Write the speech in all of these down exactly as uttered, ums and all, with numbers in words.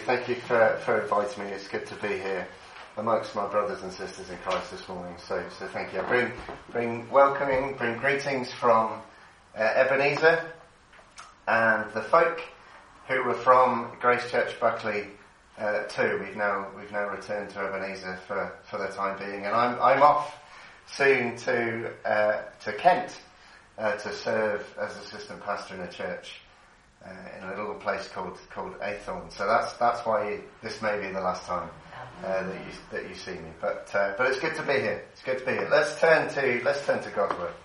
Thank you for, for inviting me. It's good to be here amongst my brothers and sisters in Christ this morning. So, so thank you. I bring, bring welcoming, bring greetings from uh, Ebenezer and the folk who were from Grace Church Buckley uh, too. We've now we've now returned to Ebenezer for, for the time being, and I'm I'm off soon to uh, to Kent uh, to serve as assistant pastor in a church uh, in a little place called called Athorn. So that's that's why you, this may be the last time uh, that you that you see me. But uh, but it's good to be here. It's good to be here. Let's turn to let's turn to God's word.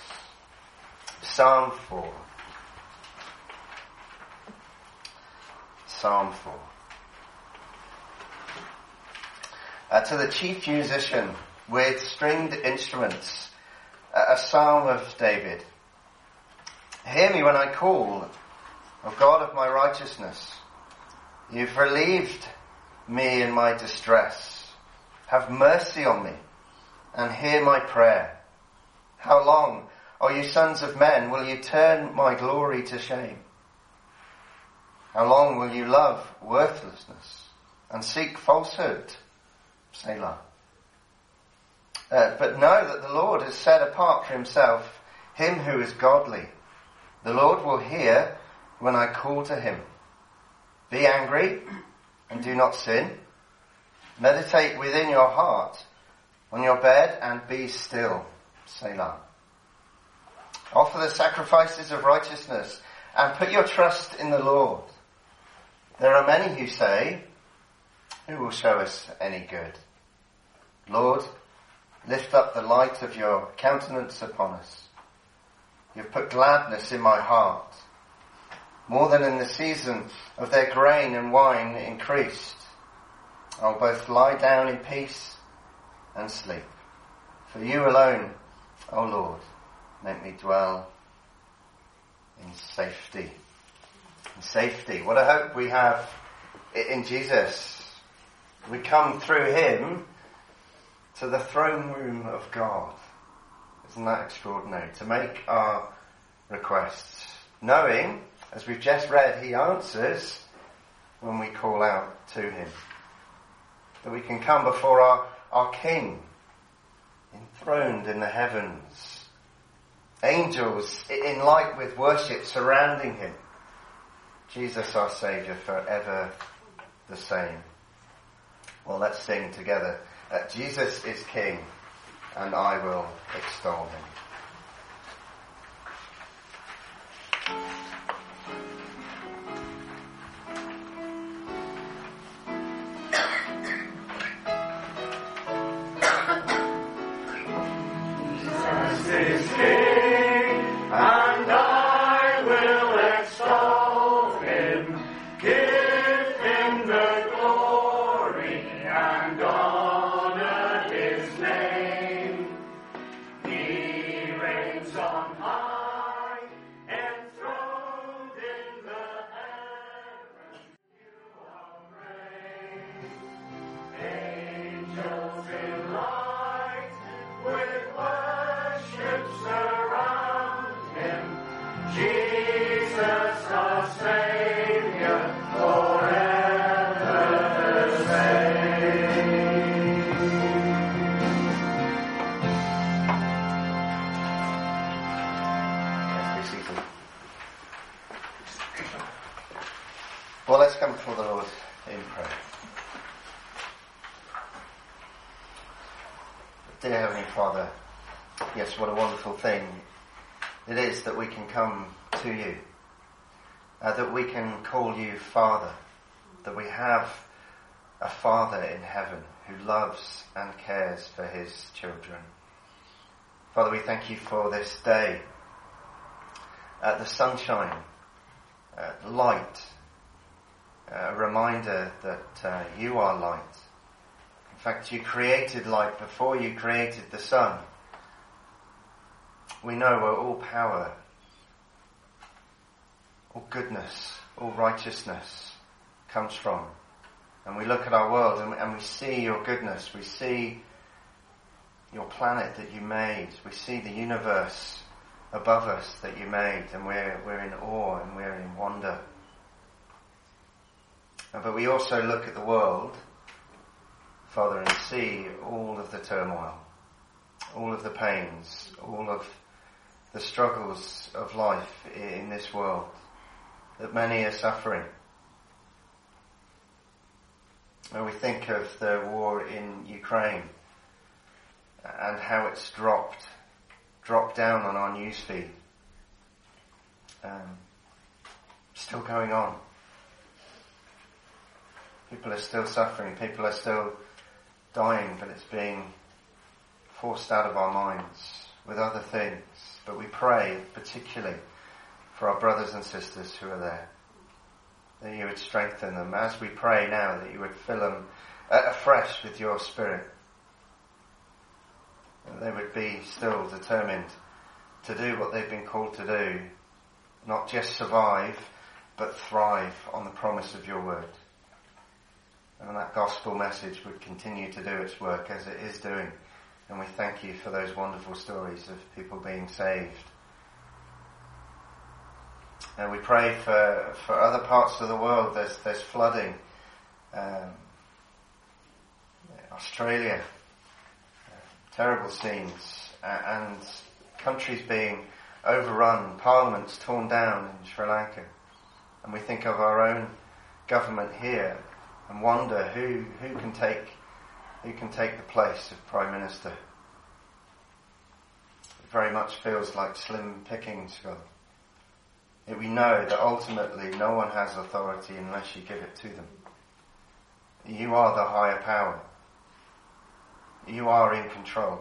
Psalm four. Psalm four. Uh, to the chief musician with stringed instruments, uh, a psalm of David. Hear me when I call, O God of my righteousness. You've relieved me in my distress. Have mercy on me and hear my prayer. How long, O you sons of men, will you turn my glory to shame? How long will you love worthlessness and seek falsehood? Selah. Uh, but know that the Lord has set apart for himself him who is godly. The Lord will hear when I call to him. Be angry and do not sin. Meditate within your heart on your bed and be still. Selah. Offer the sacrifices of righteousness and put your trust in the Lord. There are many who say, who will show us any good? Lord, lift up the light of your countenance upon us. You've put gladness in my heart, more than in the season of their grain and wine increased. I'll both lie down in peace and sleep. For you alone, O Lord, make me dwell in safety. In safety. What a hope we have in Jesus. We come through him to the throne room of God. Isn't that extraordinary? To make our requests, knowing, as we've just read, he answers when we call out to him. That we can come before our, our King, enthroned in the heavens. Angels in light with worship surrounding him. Jesus our Saviour, forever the same. Well, let's sing together. Uh, Jesus is King, and I will extol him. Well, let's come before the Lord in prayer. Dear Heavenly Father, yes, what a wonderful thing it is that we can come to you, uh, that we can call you Father, that we have a Father in heaven who loves and cares for his children. Father, we thank you for this day, uh, the sunshine, uh, the light, a reminder that uh, you are light. In fact, you created light before you created the sun. We know where all power, all goodness, all righteousness comes from. And we look at our world and, and we see your goodness. We see your planet that you made. We see the universe above us that you made, and we're, we're in awe and we're in wonder. But we also look at the world, Father, and see all of the turmoil, all of the pains, all of the struggles of life in this world, that many are suffering. And we think of the war in Ukraine and how it's dropped, dropped down on our newsfeed. Um, still going on. People are still suffering, people are still dying, but it's being forced out of our minds with other things. But we pray particularly for our brothers and sisters who are there, that you would strengthen them. As we pray now, that you would fill them afresh with your Spirit, that they would be still determined to do what they've been called to do, not just survive, but thrive on the promise of your word. And that gospel message would continue to do its work as it is doing. And we thank you for those wonderful stories of people being saved. And we pray for, for other parts of the world. There's, there's flooding. Um, Australia. Uh, terrible scenes. Uh, and countries being overrun. Parliaments torn down in Sri Lanka. And we think of our own government here and wonder who, who can take who can take the place of Prime Minister. It very much feels like slim pickings, God. Yet we know that ultimately no one has authority unless you give it to them. You are the higher power. You are in control.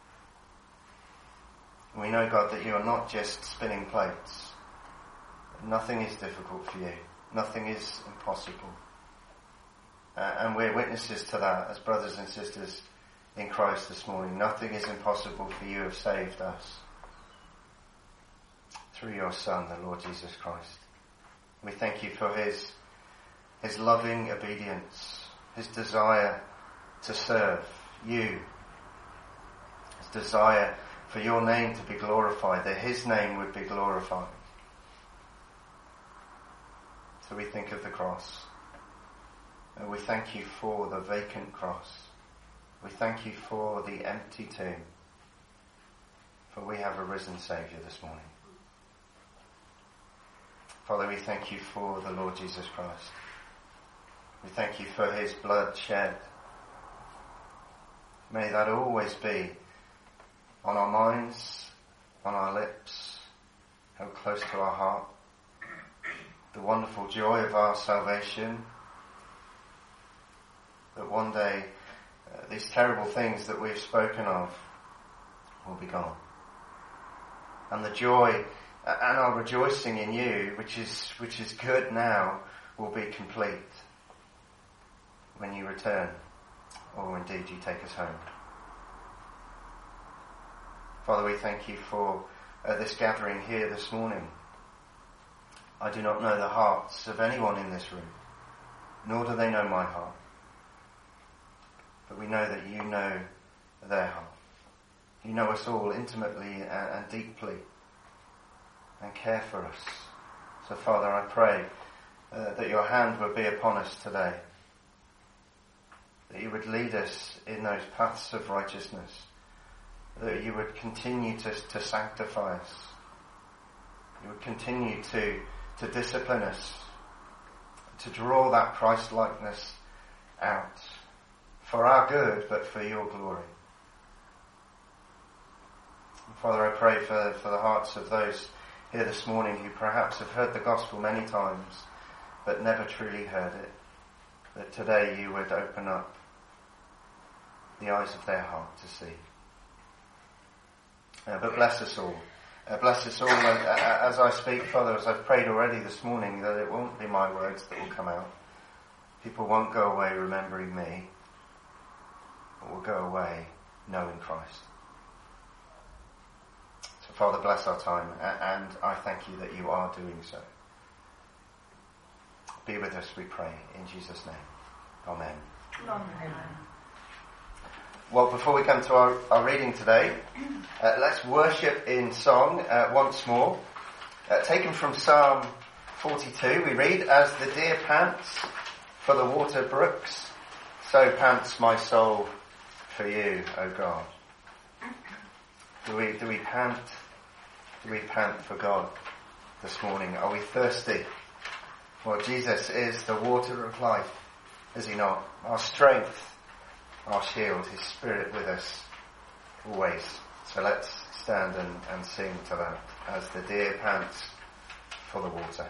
We know, God, that you are not just spinning plates. Nothing is difficult for you. Nothing is impossible. Uh, and we're witnesses to that as brothers and sisters in Christ this morning. Nothing is impossible for you have saved us through your Son, the Lord Jesus Christ. We thank you for his, his loving obedience, his desire to serve you, his desire for your name to be glorified, that his name would be glorified. So we think of the cross. And we thank you for the vacant cross. We thank you for the empty tomb. For we have a risen Saviour this morning. Father, we thank you for the Lord Jesus Christ. We thank you for his blood shed. May that always be on our minds, on our lips, held close to our heart. The wonderful joy of our salvation, that one day uh, these terrible things that we've spoken of will be gone. And the joy uh, and our rejoicing in you, which is which is good now, will be complete when you return, or indeed you take us home. Father, we thank you for uh, this gathering here this morning. I do not know the hearts of anyone in this room, nor do they know my heart. But we know that you know their heart. You know us all intimately and, and deeply and care for us. So Father, I pray uh, that your hand would be upon us today. That you would lead us in those paths of righteousness. That you would continue to, to sanctify us. You would continue to, to discipline us. To draw that Christ-likeness out. For our good, but for your glory. And Father, I pray for, for the hearts of those here this morning who perhaps have heard the gospel many times, but never truly heard it. That today you would open up the eyes of their heart to see. Uh, but bless us all. Uh, bless us all uh, as I speak, Father, as I've prayed already this morning, that it won't be my words that will come out. People won't go away remembering me, but will go away knowing Christ. So Father, bless our time, and I thank you that you are doing so. Be with us, we pray, in Jesus' name. Amen. Amen. Well, before we come to our, our reading today, uh, let's worship in song uh, once more. Uh, taken from Psalm forty-two, we read, "As the deer pants for the water brooks, so pants my soul for you, O God. Do we, do we pant, do we pant for God this morning? Are we thirsty? Well, Jesus is the water of life, is he not? Our strength, our shield, his spirit with us always. So let's stand and, and sing to that as the deer pants for the water.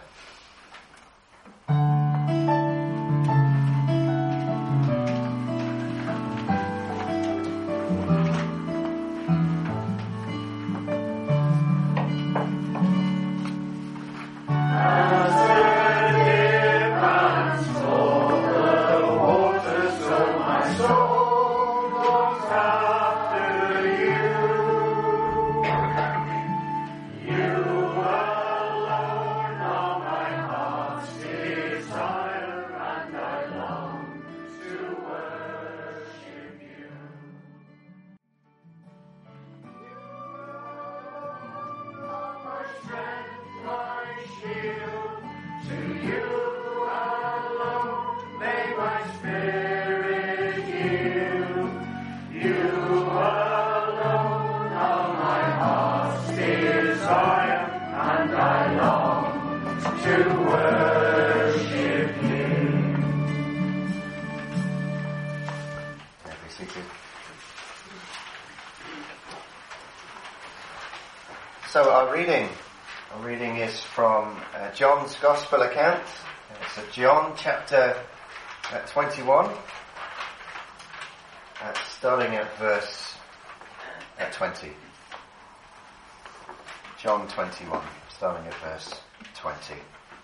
So our reading, our reading is from uh, John's Gospel account. So John chapter uh, twenty-one, uh, starting at verse uh, twenty. John twenty-one, starting at verse twenty.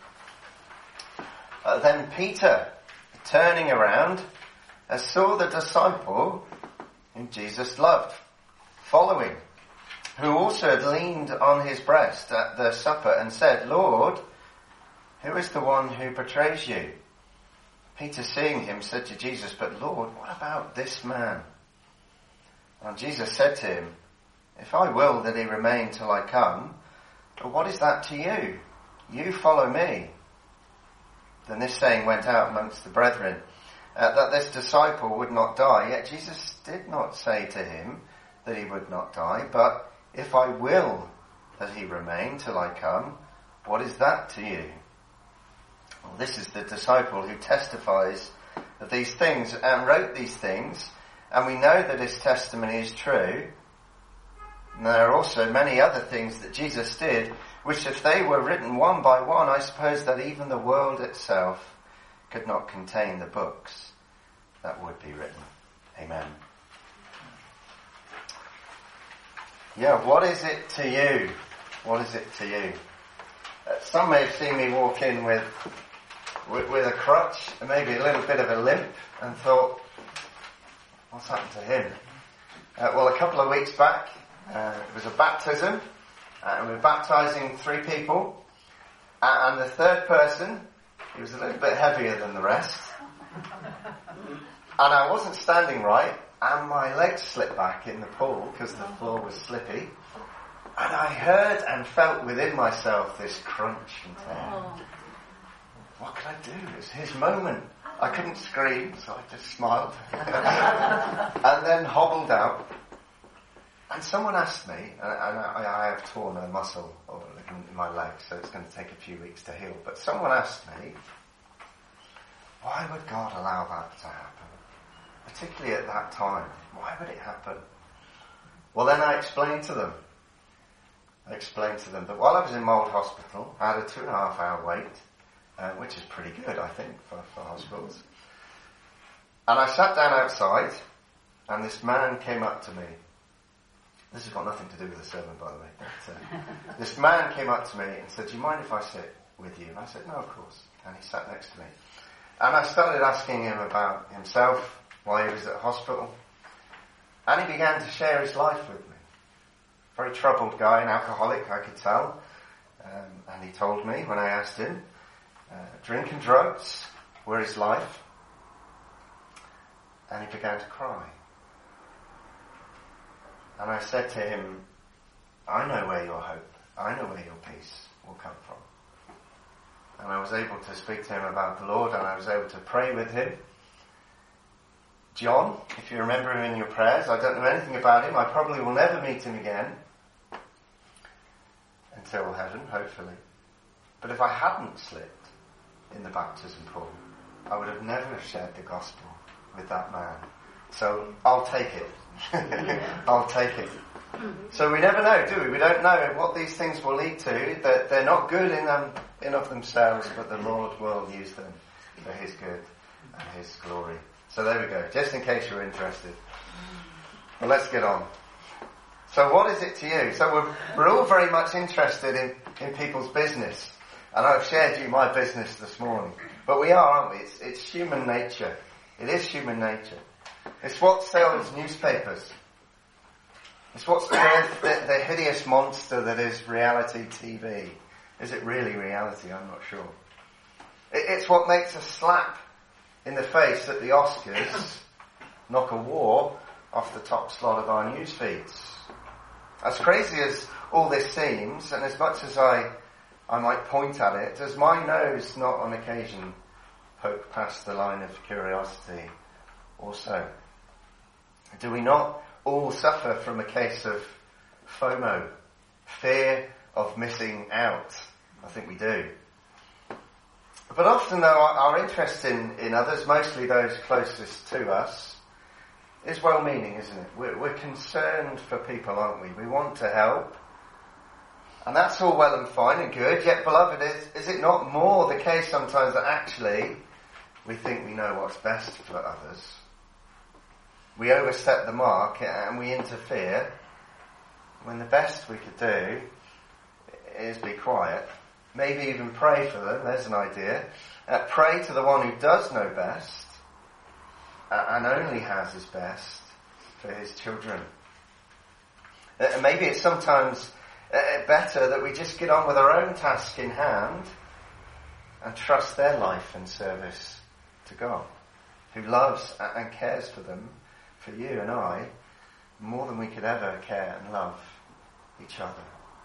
Uh, then Peter, turning around, uh, saw the disciple whom Jesus loved, following, who also had leaned on his breast at the supper and said, Lord, who is the one who betrays you? Peter, seeing him, said to Jesus, but Lord, what about this man? And Jesus said to him, if I will that he remain till I come, but what is that to you? You follow me. Then this saying went out amongst the brethren, uh, that this disciple would not die. Yet Jesus did not say to him that he would not die, but if I will that he remain till I come, what is that to you? Well, this is the disciple who testifies of these things and wrote these things, and we know that his testimony is true. And there are also many other things that Jesus did, which if they were written one by one, I suppose that even the world itself could not contain the books that would be written. Amen. Yeah, what is it to you? What is it to you? Uh, some may have seen me walk in with, with with a crutch and maybe a little bit of a limp and thought, what's happened to him? Uh, well, a couple of weeks back, uh, it was a baptism, uh, and we were baptising three people, uh, and the third person, he was a little bit heavier than the rest, and I wasn't standing right, and my legs slipped back in the pool because the floor was slippy. And I heard and felt within myself this crunch and tear. Oh. What could I do? It was his moment. I couldn't scream, so I just smiled. And then hobbled out. And someone asked me, and I, I have torn a muscle in my leg, so it's going to take a few weeks to heal. But someone asked me, why would God allow that to happen? Particularly at that time. Why would it happen? Well, then I explained to them. I explained to them that while I was in Mould Hospital, I had a two and a half hour wait, uh, which is pretty good, I think, for, for hospitals. And I sat down outside, and this man came up to me. This has got nothing to do with the sermon, by the way. But, uh, this man came up to me and said, do you mind if I sit with you? And I said, no, of course. And he sat next to me. And I started asking him about himself, while he was at hospital. And he began to share his life with me. Very troubled guy, an alcoholic, I could tell. Um, and he told me, when I asked him, uh, drink and drugs were his life. And he began to cry. And I said to him, I know where your hope, I know where your peace will come from. and I was able to speak to him about the Lord, and I was able to pray with him. John, if you remember him in your prayers, I don't know anything about him. I probably will never meet him again until heaven, hopefully. But if I hadn't slipped in the baptism pool, I would have never shared the gospel with that man. So I'll take it. I'll take it. So we never know, do we? We don't know what these things will lead to. That they're not good in them, in of themselves, but the Lord will use them for his good and his glory. So there we go, just in case you're interested. Well, let's get on. So what is it to you? So we're, we're all very much interested in, in people's business. And I've shared you my business this morning. But we are, aren't we? It's, it's human nature. It is human nature. It's what sells newspapers. It's what's birthed the, the hideous monster that is reality T V. Is it really reality? I'm not sure. It, it's what makes us slap in the face at the Oscars, knock a war off the top slot of our news feeds. As crazy as all this seems, and as much as I, I might point at it, does my nose not on occasion poke past the line of curiosity also? Do we not all suffer from a case of FOMO, fear of missing out? I think we do. But often, though, our, our interest in, in others, mostly those closest to us, is well-meaning, isn't it? We're, we're concerned for people, aren't we? We want to help. And that's all well and fine and good. Yet, beloved, is, is it not more the case sometimes that actually we think we know what's best for others? We overstep the mark and we interfere when the best we could do is be quiet. Maybe even pray for them. There's an idea. Uh, pray to the one who does know best uh, and only has his best for his children. Uh, maybe it's sometimes uh, better that we just get on with our own task in hand and trust their life and service to God, who loves and cares for them, for you and I, more than we could ever care and love each other.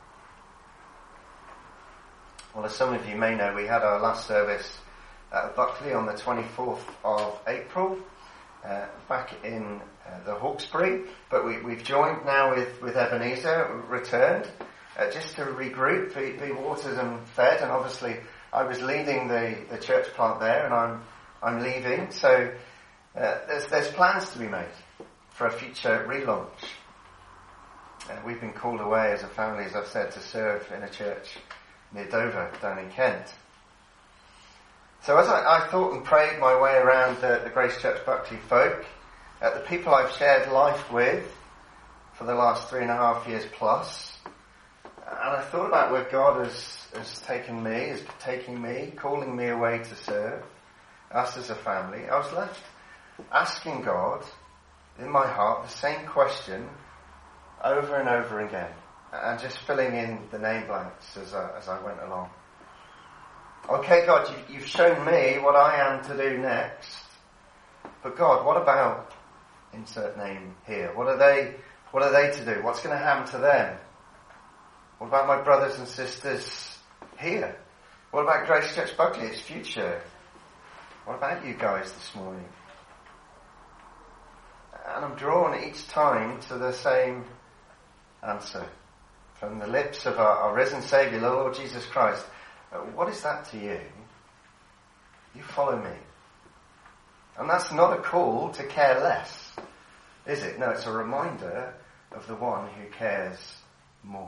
Well, as some of you may know, we had our last service at Buckley on the twenty-fourth of April, uh, back in uh, the Hawkesbury, but we, we've joined now with, with Ebenezer, returned, uh, just to regroup, be, be watered and fed, and obviously I was leading the, the church plant there, and I'm I'm leaving, so uh, there's, there's plans to be made for a future relaunch. Uh, we've been called away as a family, as I've said, to serve in a church near Dover, down in Kent. So as I, I thought and prayed my way around the, the Grace Church Buckley folk, uh, the people I've shared life with for the last three and a half years plus, and I thought about where God has, has taken me, is taking me, calling me away to serve, us as a family, I was left asking God in my heart the same question over and over again, and just filling in the name blanks as I, as I went along. Okay, God, you, you've shown me what I am to do next, but God, what about insert name here? What are they? What are they to do? What's going to happen to them? What about my brothers and sisters here? What about Grace Church Buckley, its future? What about you guys this morning? And I'm drawn each time to the same answer from the lips of our, our risen Saviour, the Lord Jesus Christ. Uh, what is that to you? You follow me. And that's not a call to care less, is it? No, it's a reminder of the one who cares more.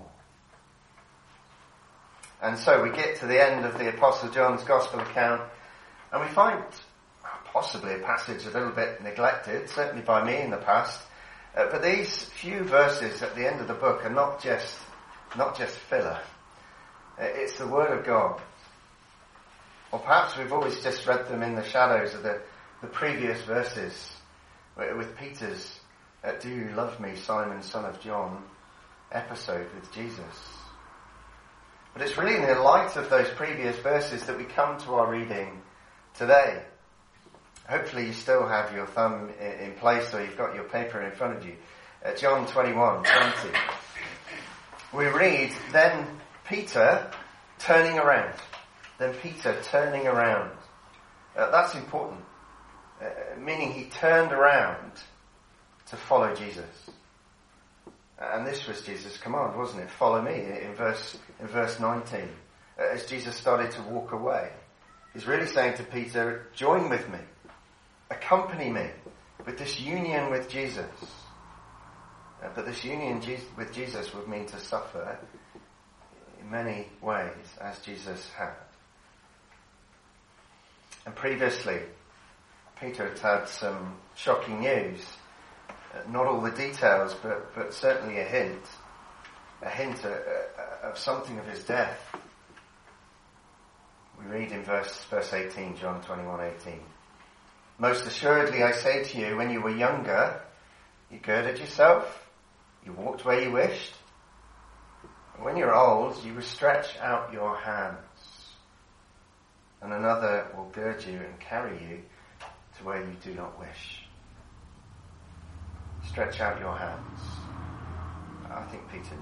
And so we get to the end of the Apostle John's Gospel account, and we find possibly a passage a little bit neglected, certainly by me in the past, uh, but these few verses at the end of the book are not just not just filler. Uh, it's the Word of God. Or perhaps we've always just read them in the shadows of the, the previous verses with Peter's uh, "Do you love me, Simon, son of John?" episode with Jesus. But it's really in the light of those previous verses that we come to our reading today. Hopefully you still have your thumb in place, or you've got your paper in front of you. Uh, John twenty-one twenty. We read, "Then Peter, turning around, then Peter turning around. Uh, that's important. Uh, meaning he turned around to follow Jesus. And this was Jesus' command, wasn't it? Follow me in verse, in verse nineteen. Uh, as Jesus started to walk away, he's really saying to Peter, join with me. Accompany me with this union with Jesus. Uh, but this union with Jesus would mean to suffer in many ways, as Jesus had. And previously, Peter had had some shocking news. Uh, not all the details, but, but certainly a hint. A hint uh, uh, of something of his death. We read in verse, verse eighteen, John twenty-one eighteen. Most assuredly I say to you, when you were younger, you girded yourself, you walked where you wished. And when you're old, you will stretch out your hands, and another will gird you and carry you to where you do not wish. Stretch out your hands. I think Peter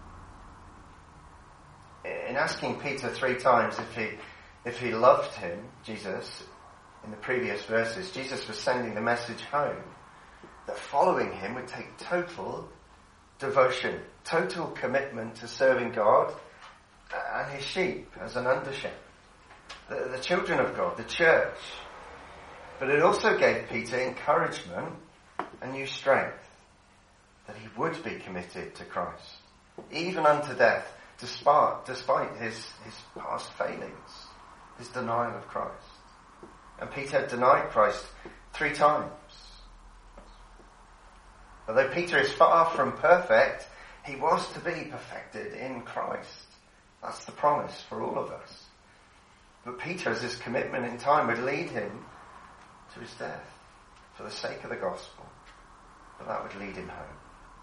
knew. In asking Peter three times if he, if he loved him, Jesus, in the previous verses, Jesus was sending the message home that following him would take total devotion, total commitment to serving God and his sheep as an under-shepherd, the, the children of God, the church. But it also gave Peter encouragement and new strength that he would be committed to Christ, even unto death, despite, despite his, his past failings, his denial of Christ. And Peter had denied Christ three times. Although Peter is far from perfect, he was to be perfected in Christ. That's the promise for all of us. But Peter, as his commitment in time would lead him to his death for the sake of the gospel, but that would lead him home.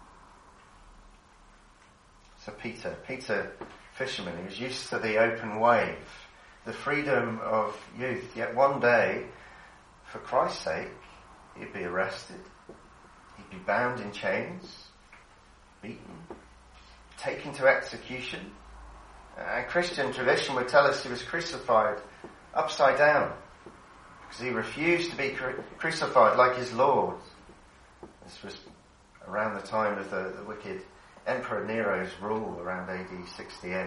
So Peter, Peter, fisherman, he was used to the open wave, the freedom of youth. Yet one day, for Christ's sake, he'd be arrested. He'd be bound in chains, beaten, taken to execution. And Christian tradition would tell us he was crucified upside down because he refused to be cru- crucified like his Lord. This was around the time of the, the wicked Emperor Nero's rule around A D sixty-eight.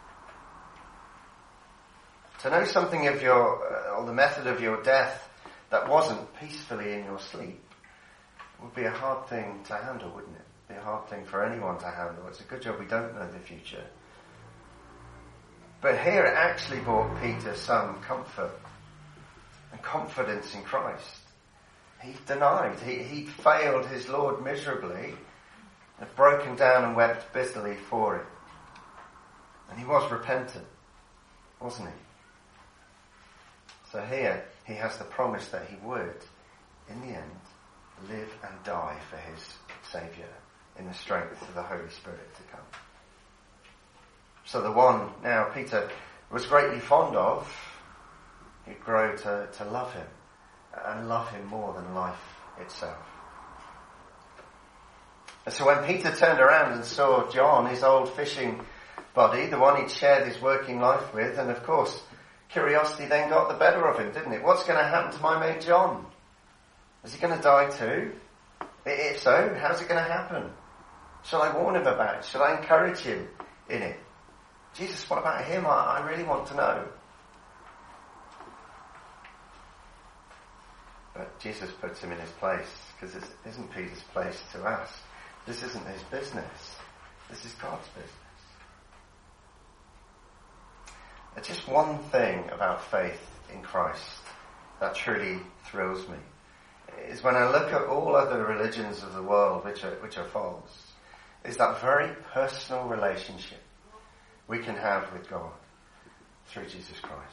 To know something of your, uh, or the method of your death that wasn't peacefully in your sleep would be a hard thing to handle, wouldn't it? It'd be a hard thing for anyone to handle. It's a good job we don't know the future. But here it actually brought Peter some comfort and confidence in Christ. He denied, he, he failed his Lord miserably, had broken down and wept bitterly for it. And he was repentant, wasn't he? So here he has the promise that he would, in the end, live and die for his Saviour in the strength of the Holy Spirit to come. So the one now Peter was greatly fond of, he'd grow to, to love him, and love him more than life itself. And so when Peter turned around and saw John, his old fishing buddy, the one he'd shared his working life with, and of course curiosity then got the better of him, didn't it? What's going to happen to my mate John? Is he going to die too? If so, how's it going to happen? Shall I warn him about it? Shall I encourage him in it? Jesus, what about him? I, I really want to know. But Jesus puts him in his place, because it isn't Peter's place to ask. This isn't his business. This is God's business. There's just one thing about faith in Christ that truly thrills me, is when I look at all other religions of the world which are, which are false, is that very personal relationship we can have with God through Jesus Christ.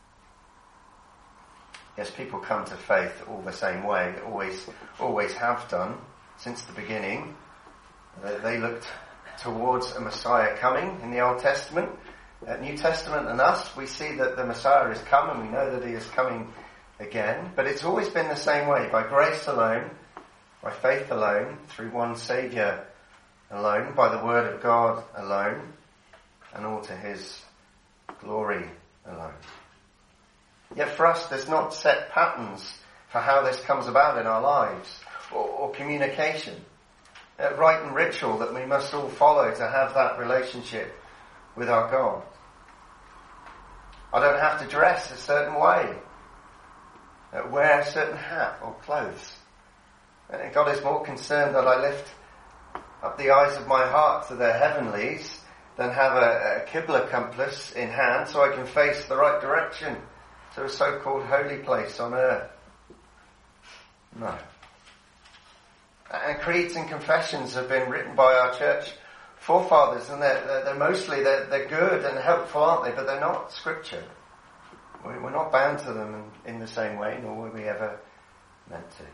Yes, people come to faith all the same way, always, always have done since the beginning. They looked towards a Messiah coming in the Old Testament. At New Testament and us, we see that the Messiah is come, and we know that he is coming again. But it's always been the same way, by grace alone, by faith alone, through one Saviour alone, by the Word of God alone, and all to his glory alone. Yet for us, there's not set patterns for how this comes about in our lives, or, or communication, a rite and ritual that we must all follow to have that relationship with our God. I don't have to dress a certain way, wear a certain hat or clothes. And God is more concerned that I lift up the eyes of my heart to the heavenlies than have a, a Qibla compass in hand so I can face the right direction to a so-called holy place on earth. No. And creeds and confessions have been written by our church forefathers, and they're, they're, they're mostly, they're, they're good and helpful, aren't they? But they're not scripture. We're not bound to them in, in the same way, nor were we ever meant to.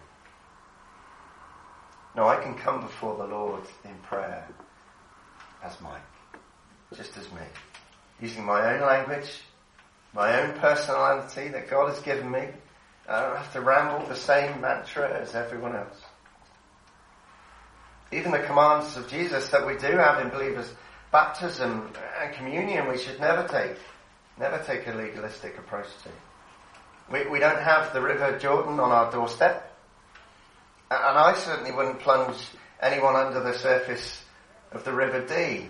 No, I can come before the Lord in prayer as Mike, just as me, using my own language, my own personality that God has given me. I don't have to ramble the same mantra as everyone else. Even the commands of Jesus that we do have in believers' baptism and communion, we should never take, never take a legalistic approach to. We, we don't have the River Jordan on our doorstep. And I certainly wouldn't plunge anyone under the surface of the River Dee.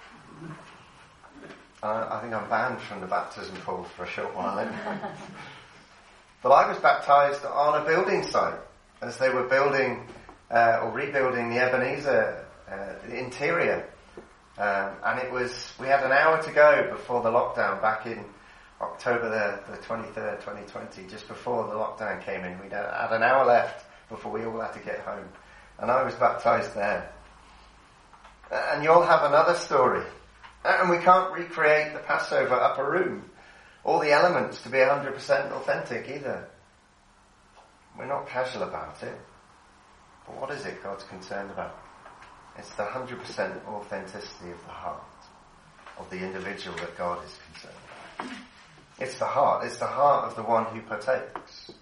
Uh, I think I'm banned from the baptism pool for a short while then. But I was baptised on a building site as they were building uh, or rebuilding the Ebenezer uh, the interior. Um, and it was, we had an hour to go before the lockdown back in October the, the twenty-third, twenty twenty, just before the lockdown came in. We had an hour left before we all had to get home. And I was baptised there. And you'll have another story. And we can't recreate the Passover upper room, all the elements to be one hundred percent authentic either. We're not casual about it. But what is it God's concerned about? It's the one hundred percent authenticity of the heart, of the individual that God is concerned about. It's the heart. It's the heart of the one who partakes.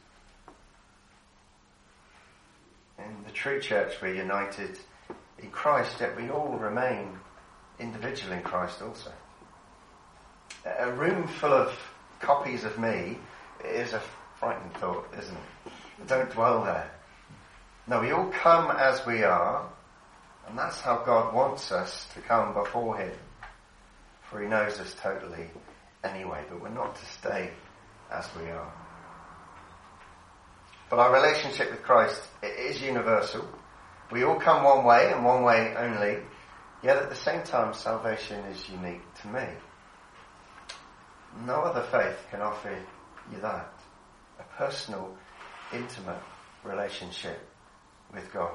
In the true church, we're united in Christ, yet we all remain individual in Christ also. A room full of copies of me is a frightening thought, isn't it? Don't dwell there. No, we all come as we are, and that's how God wants us to come before him. For he knows us totally anyway, but we're not to stay as we are. But our relationship with Christ is universal. We all come one way and one way only, yet at the same time salvation is unique to me. No other faith can offer you that. A personal, intimate relationship with God.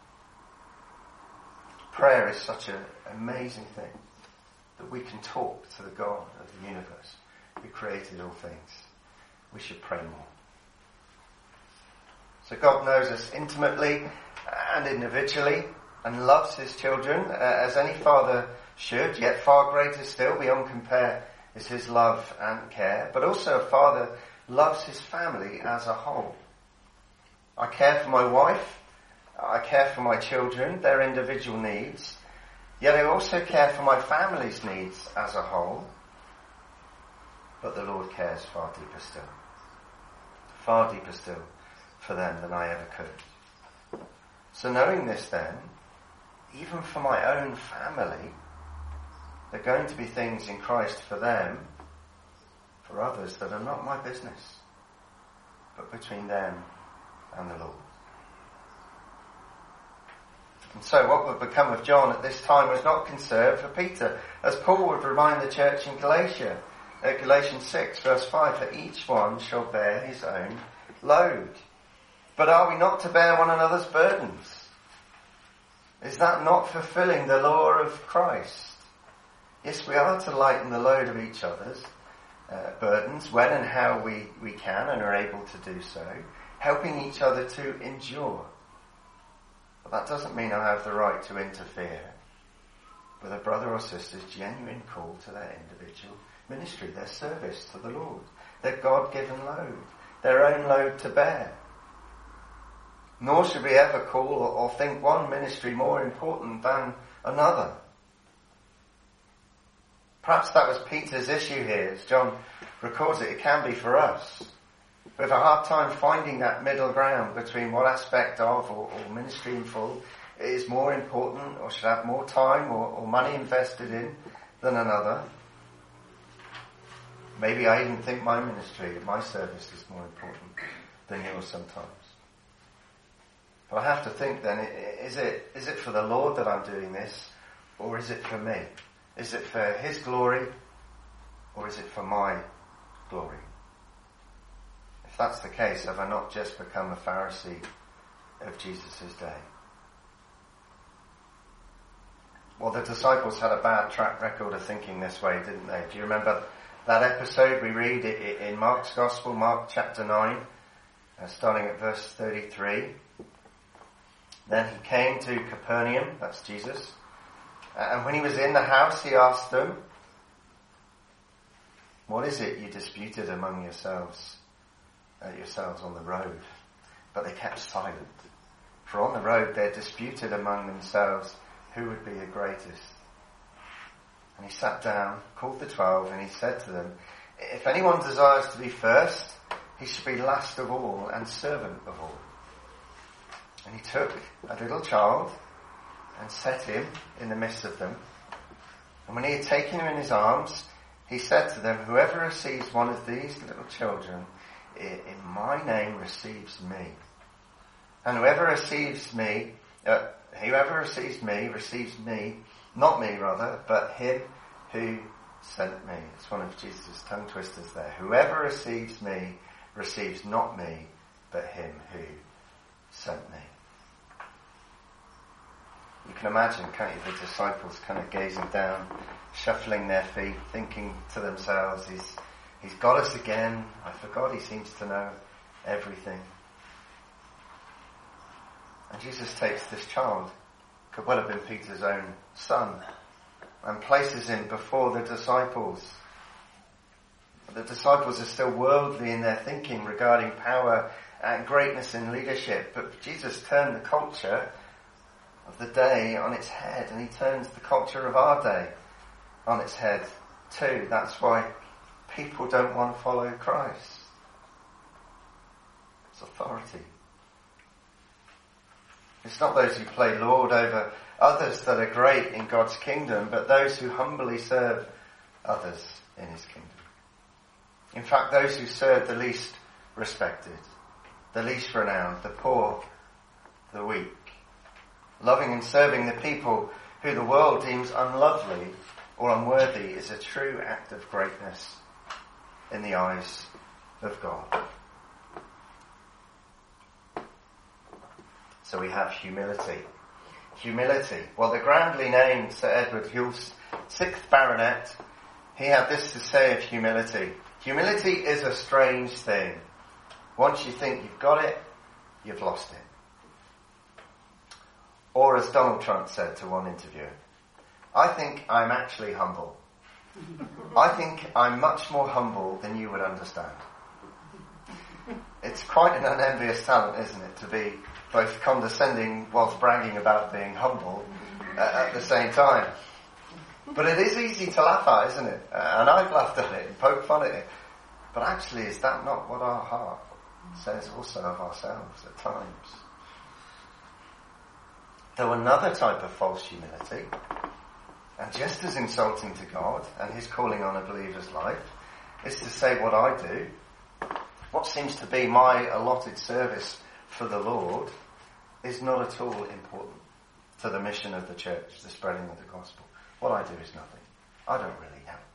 Prayer is such an amazing thing that we can talk to the God of the universe who created all things. We should pray more. So God knows us intimately and individually and loves his children uh, as any father should, yet far greater still, beyond compare, is his love and care. But also a father loves his family as a whole. I care for my wife, I care for my children, their individual needs, yet I also care for my family's needs as a whole. But the Lord cares far deeper still. Far deeper still for them than I ever could. So knowing this then, even for my own family, there are going to be things in Christ for them, for others, that are not my business, but between them and the Lord. And so what would become of John at this time was not conserved for Peter, as Paul would remind the church in Galatia, at Galatians six verse five, for each one shall bear his own load. But are we not to bear one another's burdens? Is that not fulfilling the law of Christ? Yes, we are to lighten the load of each other's uh, burdens when and how we, we can and are able to do so, helping each other to endure. But that doesn't mean I have the right to interfere with a brother or sister's genuine call to their individual ministry, their service to the Lord, their God-given load, their own load to bear. Nor should we ever call or, or think one ministry more important than another. Perhaps that was Peter's issue here, as John records it. It can be for us. We have a hard time finding that middle ground between what aspect of or, or ministry in full is more important or should have more time or, or money invested in than another. Maybe I even think my ministry, my service is more important than yours sometimes. But I have to think then, is it is it for the Lord that I'm doing this, or is it for me? Is it for His glory, or is it for my glory? If that's the case, have I not just become a Pharisee of Jesus' day? Well, the disciples had a bad track record of thinking this way, didn't they? Do you remember that episode we read in Mark's Gospel, Mark chapter nine, uh, starting at verse thirty-three? Then he came to Capernaum, that's Jesus, and when he was in the house, he asked them, "What is it you disputed among yourselves, uh, yourselves on the road?" But they kept silent. For on the road they disputed among themselves who would be the greatest. And he sat down, called the twelve, and he said to them, "If anyone desires to be first, he should be last of all and servant of all." And he took a little child and set him in the midst of them. And when he had taken him in his arms, he said to them, "Whoever receives one of these little children in my name receives me. And whoever receives me, uh, whoever receives me receives me, not me rather, but him who sent me." It's one of Jesus' tongue twisters there. Whoever receives me receives not me, but him who sent me. You can imagine, can't you, the disciples kind of gazing down, shuffling their feet, thinking to themselves, he's, he's got us again. I forgot he seems to know everything. And Jesus takes this child, could well have been Peter's own son, and places him before the disciples. The disciples are still worldly in their thinking regarding power and greatness in leadership, but Jesus turned the culture of the day on its head, and he turns the culture of our day on its head too. That's why people don't want to follow Christ. It's authority. It's not those who play Lord over others that are great in God's kingdom, but those who humbly serve others in his kingdom. In fact, those who serve the least respected, the least renowned, the poor, the weak. Loving and serving the people who the world deems unlovely or unworthy is a true act of greatness in the eyes of God. So we have humility. Humility. Well, the grandly named Sir Edward Hulse, sixth Baronet, he had this to say of humility. Humility is a strange thing. Once you think you've got it, you've lost it. Or as Donald Trump said to one interviewer, "I think I'm actually humble. I think I'm much more humble than you would understand." It's quite an unenvious talent, isn't it, to be both condescending whilst bragging about being humble uh, at the same time. But it is easy to laugh at, isn't it? Uh, and I've laughed at it and poked fun at it. But actually, is that not what our heart says also of ourselves at times? Though another type of false humility, and just as insulting to God and his calling on a believer's life, is to say what I do, what seems to be my allotted service for the Lord, is not at all important to the mission of the church, the spreading of the gospel. What I do is nothing. I don't really help.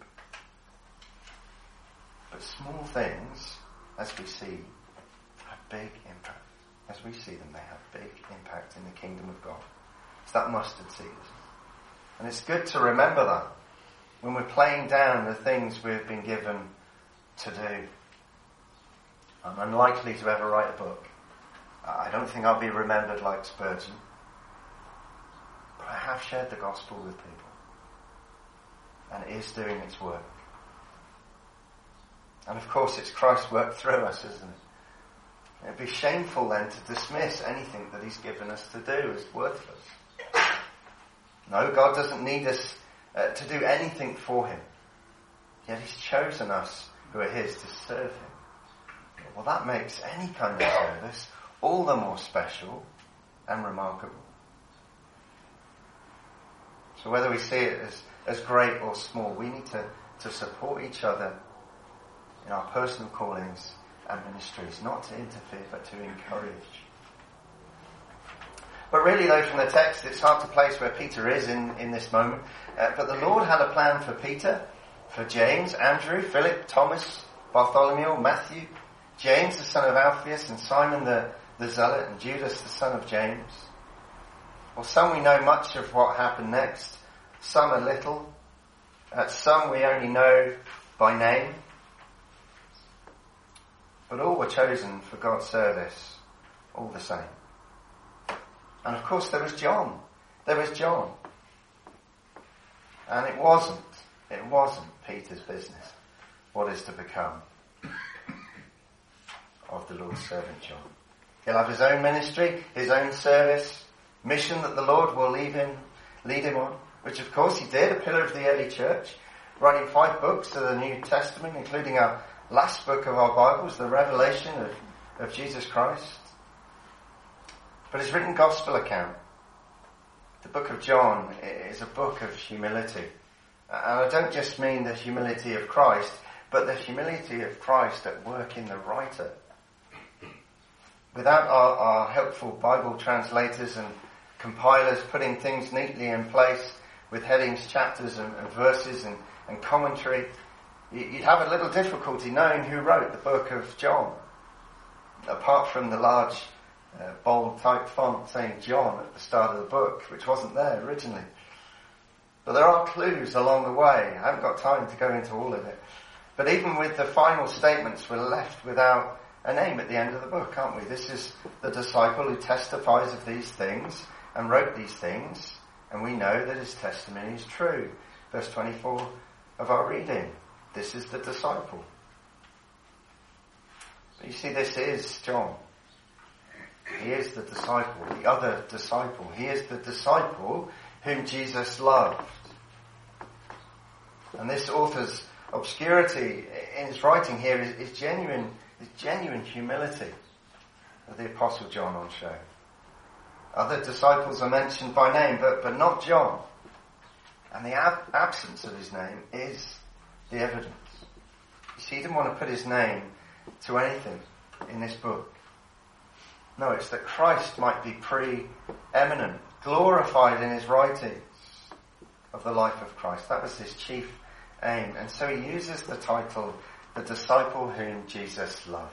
But small things, as we see, have big impact. As we see them, they have big impact in the kingdom of God. It's that mustard seed. And it's good to remember that when we're playing down the things we've been given to do. I'm unlikely to ever write a book. I don't think I'll be remembered like Spurgeon. But I have shared the gospel with people. And it is doing its work. And of course it's Christ's work through us, isn't it? It'd be shameful then to dismiss anything that he's given us to do as worthless. No, God doesn't need us uh, to do anything for him. Yet he's chosen us who are his to serve him. well, that makes any kind of service all the more special and remarkable. So whether we see it as, as great or small, we need to, to support each other in our personal callings and ministries, not to interfere, but to encourage. But really, though, from the text, it's hard to place where Peter is in, in this moment. Uh, but the Lord had a plan for Peter, for James, Andrew, Philip, Thomas, Bartholomew, Matthew, James, the son of Alphaeus, and Simon the, the Zealot, and Judas, the son of James. Well, some we know much of what happened next, some a little. Uh, some we only know by name. But all were chosen for God's service, all the same. And of course there was John. There was John. And it wasn't, it wasn't Peter's business what is to become of the Lord's servant John. He'll have his own ministry, his own service, mission that the Lord will leave him, lead him on, which of course he did, a pillar of the early church, writing five books of the New Testament, including our last book of our Bibles, the Revelation of, of Jesus Christ. But his written gospel account, the book of John, is a book of humility. And I don't just mean the humility of Christ, but the humility of Christ at work in the writer. Without our, our helpful Bible translators and compilers putting things neatly in place with headings, chapters and, and verses and, and commentary, you'd have a little difficulty knowing who wrote the book of John. Apart from the large uh, bold type font saying John at the start of the book, which wasn't there originally. But there are clues along the way. I haven't got time to go into all of it. But even with the final statements, we're left without a name at the end of the book, aren't we? This is the disciple who testifies of these things and wrote these things, and we know that his testimony is true. Verse twenty-four of our reading. This is the disciple. But you see, this is John. He is the disciple, the other disciple. He is the disciple whom Jesus loved. And this author's obscurity in his writing here is, is genuine, is genuine humility of the Apostle John on show. Other disciples are mentioned by name, but, but not John. And the ab- absence of his name is the evidence. You see, he didn't want to put his name to anything in this book. No, it's that Christ might be pre-eminent, glorified in his writings of the life of Christ. That was his chief aim. And so he uses the title, the disciple whom Jesus loved.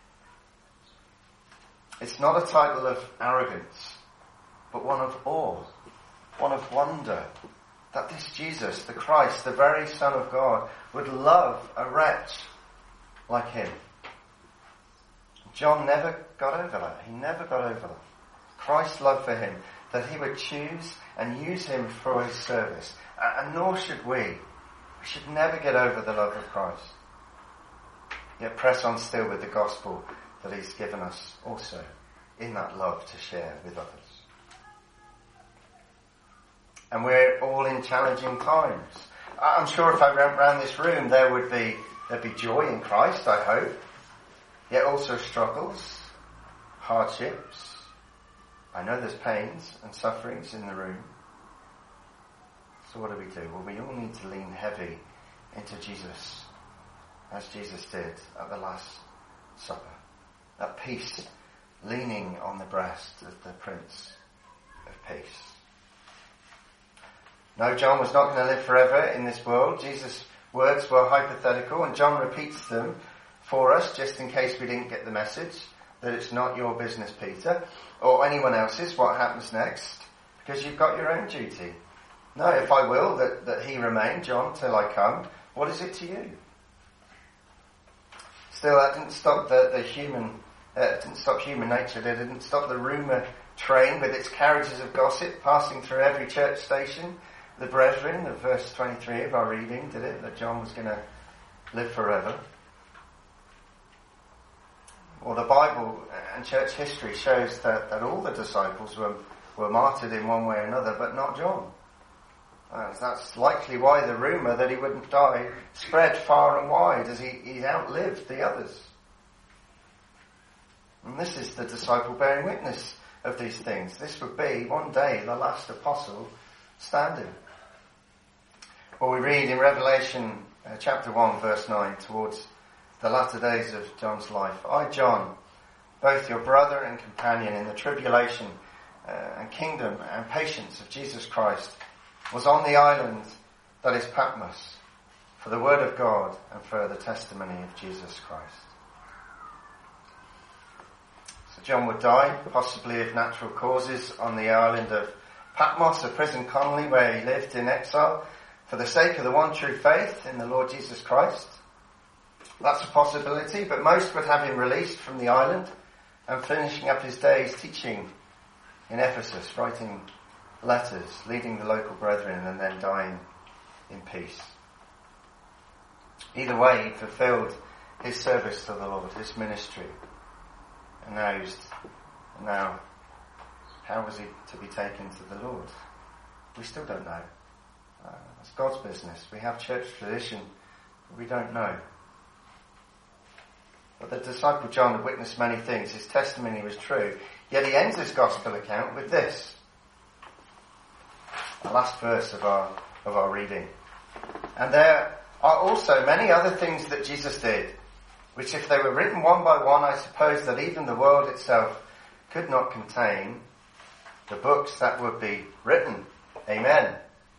It's not a title of arrogance, but one of awe, one of wonder, that this Jesus, the Christ, the very Son of God, would love a wretch like him. John never got over that. He never got over that. Christ's love for him, that he would choose and use him for his service. And nor should we. We should never get over the love of Christ. Yet press on still with the gospel that he's given us also in that love to share with others. And we're all in challenging times. I'm sure if I went round this room, there would be there'd be joy in Christ, I hope. Yet also struggles, hardships. I know there's pains and sufferings in the room. So what do we do? Well, we all need to lean heavy into Jesus, as Jesus did at the Last Supper. That peace leaning on the breast of the Prince of Peace. No, John was not going to live forever in this world. Jesus' words were hypothetical, and John repeats them for us, just in case we didn't get the message, that it's not your business, Peter, or anyone else's, what happens next, because you've got your own duty. No, if I will, that, that he remain, John, till I come, what is it to you? Still, that didn't stop the, the human, uh, didn't stop human nature, did it? It didn't stop the rumour train with its carriages of gossip passing through every church station. The brethren, of verse twenty-three of our reading, did it, that John was going to live forever. Well, the Bible and church history shows that, that all the disciples were, were martyred in one way or another, but not John. Uh, that's likely why the rumour that he wouldn't die spread far and wide as he, he outlived the others. And this is the disciple bearing witness of these things. This would be one day the last apostle standing. Well, we read in Revelation uh, chapter one verse nine, towards the latter days of John's life, I, John, both your brother and companion in the tribulation uh, and kingdom and patience of Jesus Christ, was on the island that is Patmos, for the word of God and for the testimony of Jesus Christ. So John would die, possibly of natural causes, on the island of Patmos, a prison colony where he lived in exile, for the sake of the one true faith in the Lord Jesus Christ. That's a possibility, but most would have him released from the island and finishing up his days teaching in Ephesus, writing letters, leading the local brethren, and then dying in peace. Either way, he fulfilled his service to the Lord, his ministry. And now, he's, now how was he to be taken to the Lord? We still don't know. Uh, it's God's business. We have church tradition, but we don't know. But the disciple John had witnessed many things. His testimony was true. Yet he ends his gospel account with this. The last verse of our, of our reading. And there are also many other things that Jesus did, which if they were written one by one, I suppose that even the world itself could not contain the books that would be written. Amen.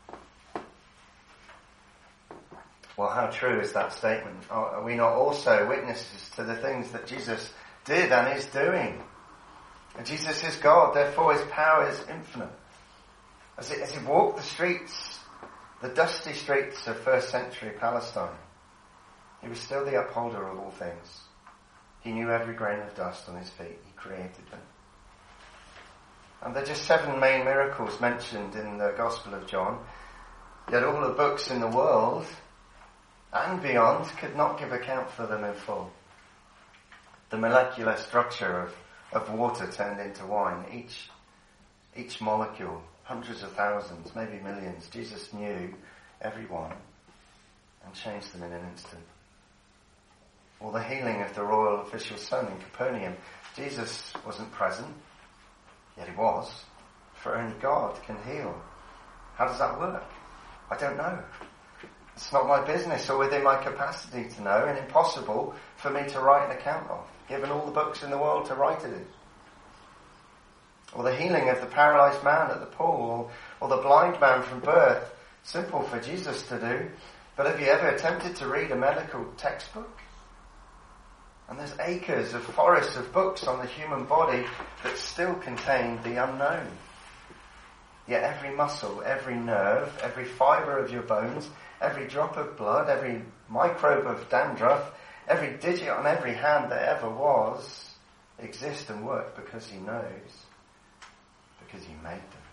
Well, how true is that statement? Are we not also witnesses to the things that Jesus did and is doing? And Jesus is God, therefore his power is infinite. As he, as he walked the streets, the dusty streets of first century Palestine, he was still the upholder of all things. He knew every grain of dust on his feet. He created them. And there are just seven main miracles mentioned in the Gospel of John. Yet all the books in the world and beyond could not give account for them in full. The molecular structure of, of water turned into wine. Each, each molecule, hundreds of thousands, maybe millions. Jesus knew every one and changed them in an instant. Or the healing of the royal official's son in Capernaum. Jesus wasn't present, yet he was, for only God can heal. How does that work? I don't know. It's not my business or within my capacity to know, and impossible for me to write an account of, given all the books in the world to write it in. Or the healing of the paralysed man at the pool, or, or the blind man from birth. Simple for Jesus to do, but have you ever attempted to read a medical textbook? And there's acres of forests of books on the human body that still contain the unknown. Yet every muscle, every nerve, every fibre of your bones, every drop of blood, every microbe of dandruff, every digit on every hand that ever was, exist and work because he knows, because he made them.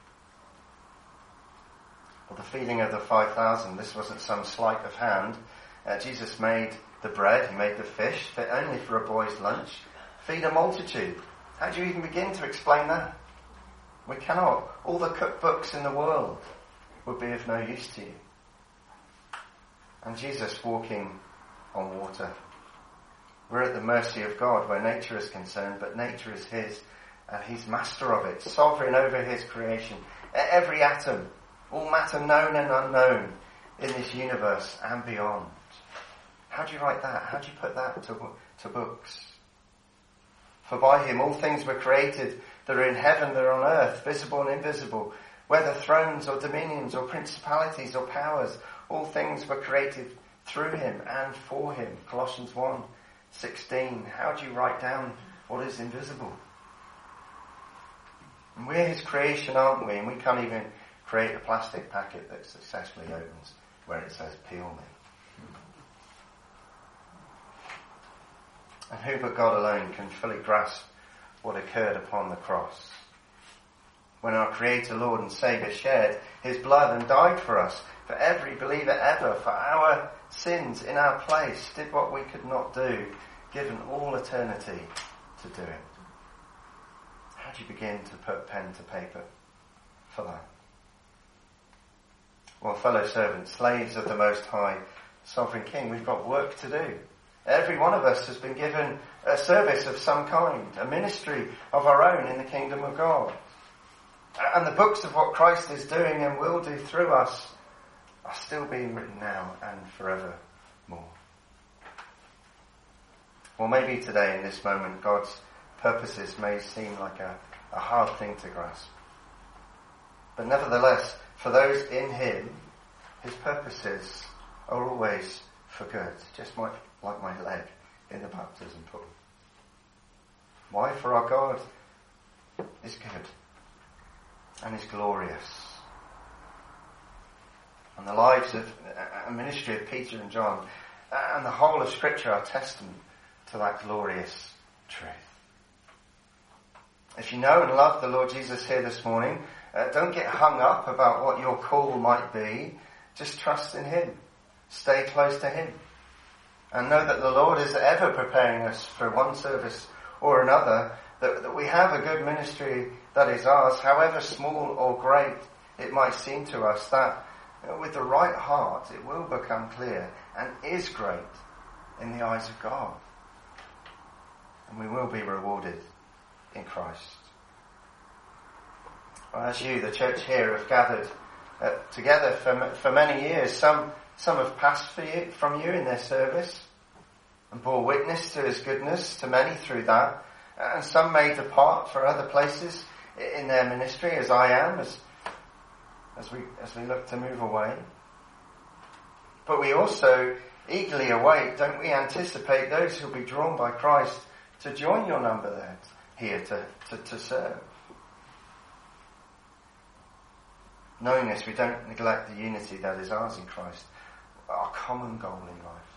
Well, the feeding of the five thousand, this wasn't some sleight of hand. Uh, Jesus made the bread, he made the fish, fit only for a boy's lunch. Feed a multitude. How do you even begin to explain that? We cannot. All the cookbooks in the world would be of no use to you. And Jesus walking on water. We're at the mercy of God where nature is concerned, but nature is his and he's master of it, sovereign over his creation. Every atom, all matter known and unknown in this universe and beyond. How do you write that? How do you put that to, to books? For by him all things were created that are in heaven, that are on earth, visible and invisible, whether thrones or dominions or principalities or powers, all things were created through him and for him. Colossians one sixteen. How do you write down what is invisible? And we're his creation, aren't we? And we can't even create a plastic packet that successfully opens where it says peel me. And who but God alone can fully grasp what occurred upon the cross? When our Creator, Lord and Saviour shared his blood and died for us, for every believer ever, for our sins in our place, did what we could not do, given all eternity to do it. How do you begin to put pen to paper for that? Well, fellow servants, slaves of the Most High Sovereign King, we've got work to do. Every one of us has been given a service of some kind, a ministry of our own in the kingdom of God. And the books of what Christ is doing and will do through us are still being written now and forevermore. Well, maybe today in this moment God's purposes may seem like a, a hard thing to grasp. But nevertheless, for those in him, his purposes are always for good, just like, like my leg in the baptism pool. Why? For our God is good and is glorious. And the lives of and ministry of Peter and John and the whole of Scripture are testament to that glorious truth. If you know and love the Lord Jesus here this morning, uh, don't get hung up about what your call might be. Just trust in him. Stay close to him. And know that the Lord is ever preparing us for one service or another, that, that we have a good ministry that is ours, however small or great it might seem to us, that uh, with the right heart it will become clear and is great in the eyes of God. And we will be rewarded in Christ. Well, as you, the church here, have gathered uh, together for, for many years, some some have passed for you, from you in their service and bore witness to his goodness to many through that, and some may depart for other places in their ministry, as I am, as as we as we look to move away. But we also eagerly await, don't we, anticipate those who will be drawn by Christ to join your number there, here to, to, to serve. Knowing this, we don't neglect the unity that is ours in Christ, our common goal in life,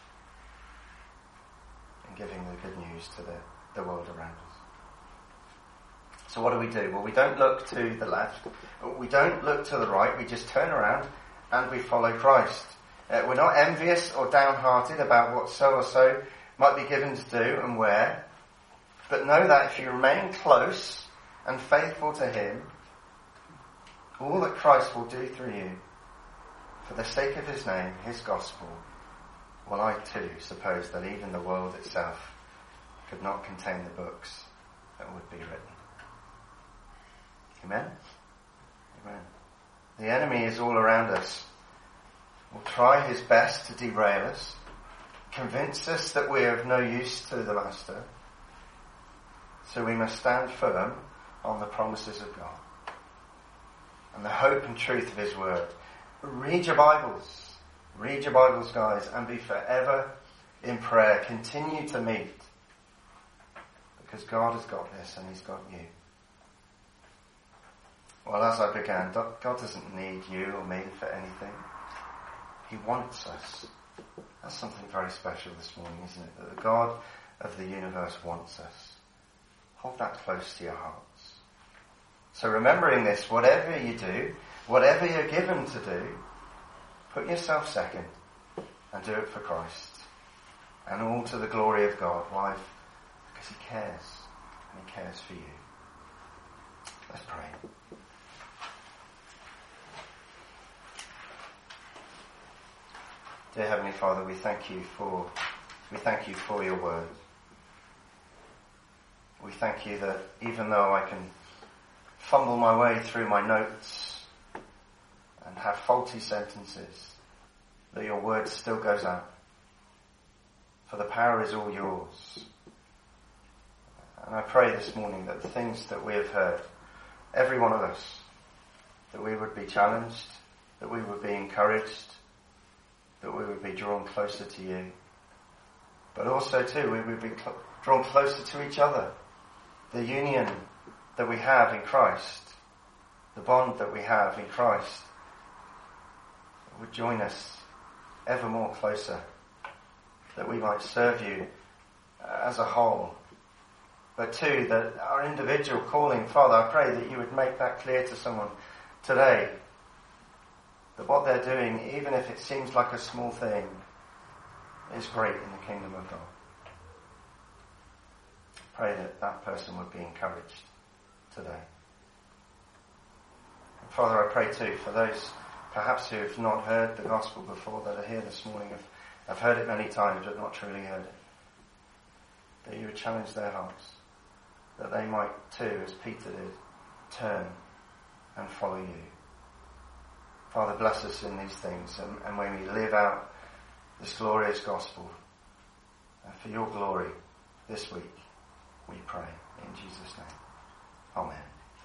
and giving the good news to the, the world around us. So what do we do? Well, we don't look to the left, we don't look to the right, we just turn around and we follow Christ. Uh, we're not envious or downhearted about what so or so might be given to do and where, but know that if you remain close and faithful to him, all that Christ will do through you, for the sake of his name, his gospel, well, I too suppose that even the world itself could not contain the books that would be written. Amen? Amen. The enemy is all around us. Will try his best to derail us, convince us that we are of no use to the Master. So we must stand firm on the promises of God and the hope and truth of his word. Read your Bibles. Read your Bibles, guys, and be forever in prayer. Continue to meet, because God has got this and he's got you. Well, as I began, God doesn't need you or me for anything. He wants us. That's something very special this morning, isn't it? That the God of the universe wants us. Hold that close to your hearts. So remembering this, whatever you do, whatever you're given to do, put yourself second and do it for Christ. And all to the glory of God. Why? Because he cares. And he cares for you. Let's pray. Dear Heavenly Father, we thank you for we thank you for your word. We thank you that even though I can fumble my way through my notes and have faulty sentences, that your word still goes out. For the power is all yours. And I pray this morning that the things that we have heard, every one of us, that we would be challenged, that we would be encouraged, that we would be drawn closer to you. But also too, we would be cl- drawn closer to each other. The union that we have in Christ, the bond that we have in Christ, would join us ever more closer, that we might serve you as a whole. But too, that our individual calling, Father, I pray that you would make that clear to someone today, that what they're doing, even if it seems like a small thing, is great in the kingdom of God. Pray that that person would be encouraged today. And Father, I pray too for those perhaps who have not heard the gospel before, that are here this morning, have, have heard it many times but not truly heard it. that you would challenge their hearts, that they might too, as Peter did, turn and follow you. Father, bless us in these things, and, and when we live out this glorious gospel, uh, for your glory this week, we pray in Jesus' name. Amen.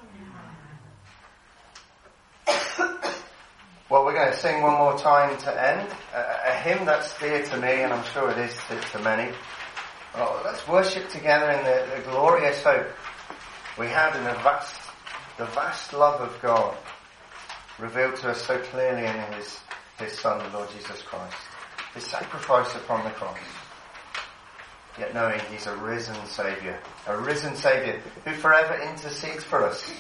Amen. Well, we're going to sing one more time to end. A, a hymn that's dear to me, and I'm sure it is to, to many. Well, let's worship together in the, the glorious hope we have in the vast, the vast love of God revealed to us so clearly in His, His Son, the Lord Jesus Christ. His sacrifice upon the cross. Yet knowing He's a risen Saviour, a risen Saviour who forever intercedes for us.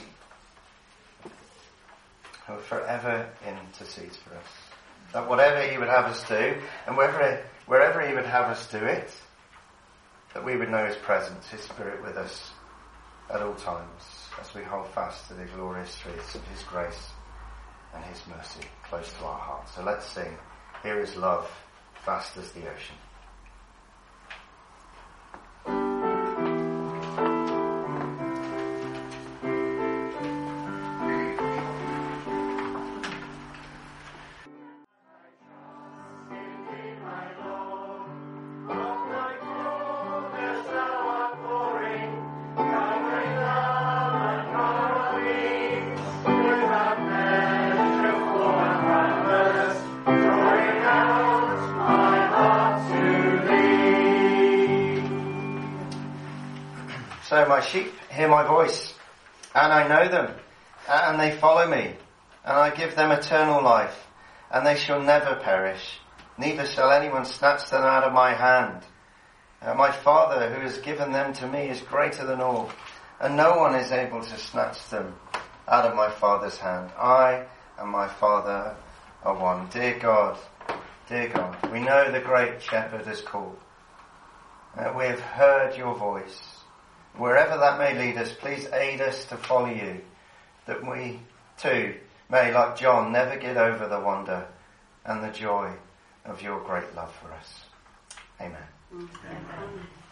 Who forever intercedes for us. That whatever He would have us do, and wherever, wherever He would have us do it, that we would know His presence, His Spirit with us at all times, as we hold fast to the glorious truths of His grace and His mercy close to our hearts. So let's sing, Here is love, vast as the ocean. So my sheep hear my voice, and I know them, and they follow me, and I give them eternal life, and they shall never perish, neither shall anyone snatch them out of my hand. Uh, my Father, who has given them to me, is greater than all, and no one is able to snatch them out of my Father's hand. I and my Father are one. Dear God, dear God, we know the great Shepherd is called. Uh, we have heard your voice. Wherever that may lead us, please aid us to follow you, that we too may, like John, never get over the wonder and the joy of your great love for us. Amen. Amen.